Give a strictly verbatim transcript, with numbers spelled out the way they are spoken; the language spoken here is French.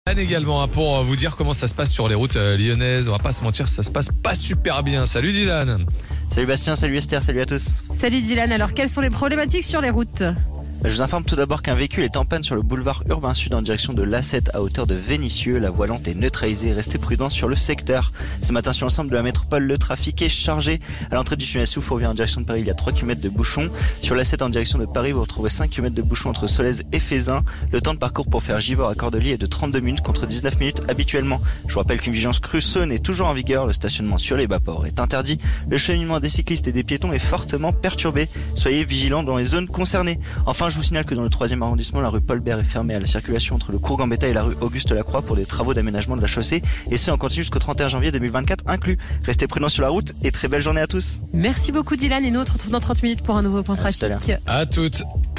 Anne également, hein, pour vous dire comment ça se passe sur les routes euh, lyonnaises. On va pas se mentir, ça se passe pas super bien. Salut Dylan. Salut Bastien, salut Esther, salut à tous. Salut Dylan, alors quelles sont les problématiques sur les routes ? Je vous informe tout d'abord qu'un véhicule est en panne sur le boulevard Urbain Sud en direction de l'A sept à hauteur de Vénissieux. La voie lente est neutralisée, restez prudents sur le secteur. Ce matin sur l'ensemble de la métropole, le trafic est chargé. À l'entrée du tunnel sous Fourvière en direction de Paris, il y a trois kilomètres de bouchons. Sur l'A sept en direction de Paris, vous retrouvez cinq kilomètres de bouchons entre Solèze et Fézin. Le temps de parcours pour faire Givors à Cordeliers est de trente-deux minutes contre dix-neuf minutes habituellement. Je vous rappelle qu'une vigilance crue saune est toujours en vigueur. Le stationnement sur les bas-ports est interdit. Le cheminement des cyclistes et des piétons est fortement perturbé. Soyez vigilants dans les zones concernées. Enfin, je vous signale que dans le troisième arrondissement, la rue Paul Bert est fermée à la circulation entre le cours Gambetta et la rue Auguste Lacroix pour des travaux d'aménagement de la chaussée, et ce en continu jusqu'au trente et un janvier deux mille vingt-quatre inclus. Restez prudents sur la route et très belle journée à tous. Merci beaucoup Dylan, et nous on se retrouve dans trente minutes pour un nouveau point À tout à l'heure. trafic. À toutes.